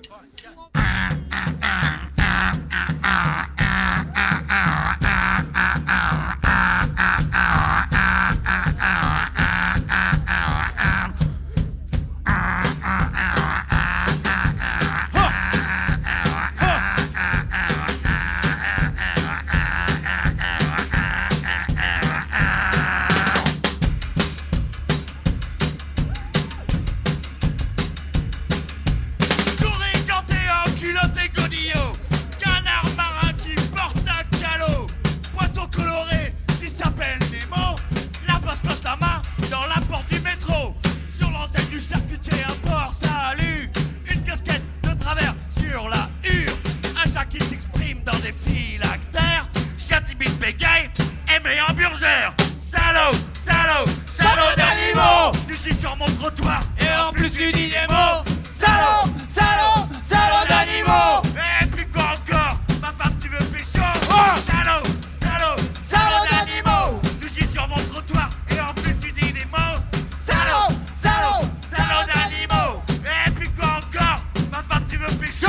Salaud, salaud, salaud d'animaux. Tu chies sur mon trottoir et en plus tu dis des mots. Salaud, salaud, salaud d'animaux. Et puis quoi encore? Ma femme tu veux pécho? Salaud, salaud, salaud d'animaux. Tu chies sur mon trottoir et en plus tu dis des mots. Salaud, salaud, salaud d'animaux. Et puis quoi encore? Ma femme tu veux pécho?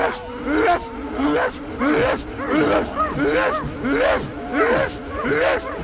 Left.